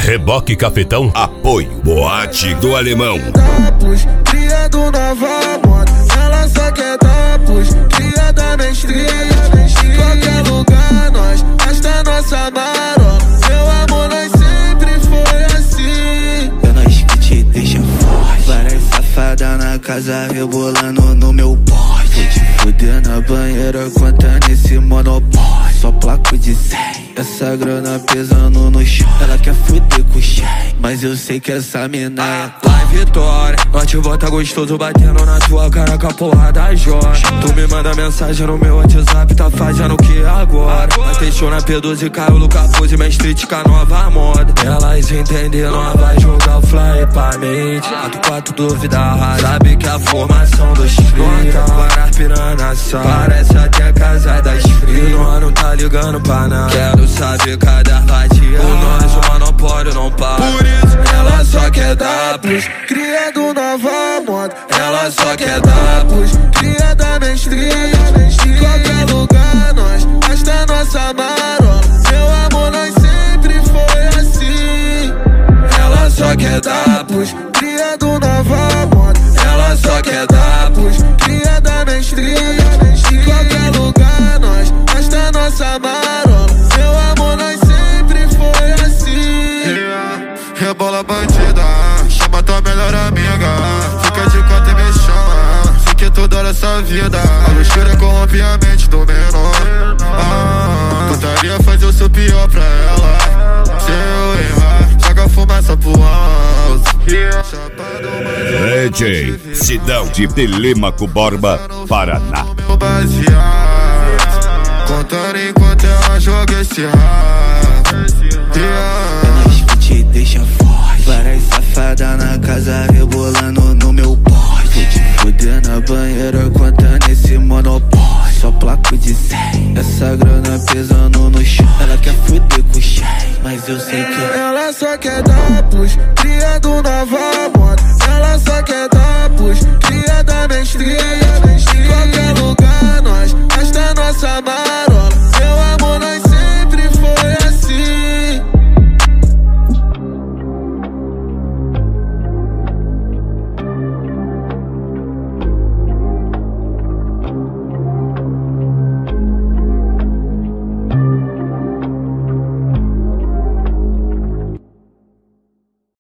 Reboque Cafetão. Apoio Boate do Alemão. Cria do Nova Moda, ela só quer tapos. Cria da mestria, em qualquer lugar nós gasta nossa marola. Meu amor, nós sempre foi assim. É nós que te deixa forte. Várias safadas na casa rebolando no meu porte. Vou te fuder na banheira, contando esse monopólio. Só placo de 100, essa grana pesando no chão. Ela quer fuder com o cheque, mas eu sei que essa mina é Vai Vitória, nós te bota gostoso batendo na tua cara com a porra da joia. Tu me manda mensagem no meu WhatsApp, tá fazendo o que agora? Nós tem show na P12, Caio, Luca Pose, Main Street com a nova moda. Elas entenderam, nós vai jogar o fly pra mente. 4 dúvida rara, sabe que a formação dos filhos para as piranhas são. Parece até casa das frias. Nós não tá ligando pra nada, quero saber cada fatia. O nosso monopólio não para. Por isso ela só quer dar plus. Cria do Nova Moda, ela só quer dar plus. Cria da mestria, em qualquer lugar nós gasta nossa marola. Meu amor, nós sempre foi assim. Ela só quer dar plus. Cria do Nova Moda, ela só quer dar plus. Cria da mestria, em qualquer lugar nós gasta nossa marola. Meu amor, nós sempre foi assim. Rebola bandida, chama tua melhor amiga. Fica de quatro e me chama, fique toda hora essa vida. A luxúria corrompe a mente do menor. Putaria faz o seu pior pra ela. Se eu errar, joga fumaça pro alto. DJ Sidão de Telêmaco Borba, Paraná. Contando enquanto ela joga esse rap. É nós que te deixa forte. Várias safadas na casa rebolando no meu porte. Vou te fuder na banheira, contando esse monopólio. Só placo de 100, essa grana pesando no chão. Ela quer fuder com o cheque, mas eu sei que ela só quer